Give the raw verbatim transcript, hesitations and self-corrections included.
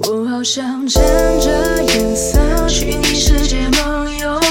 我好想趁着夜色，去你世界梦游。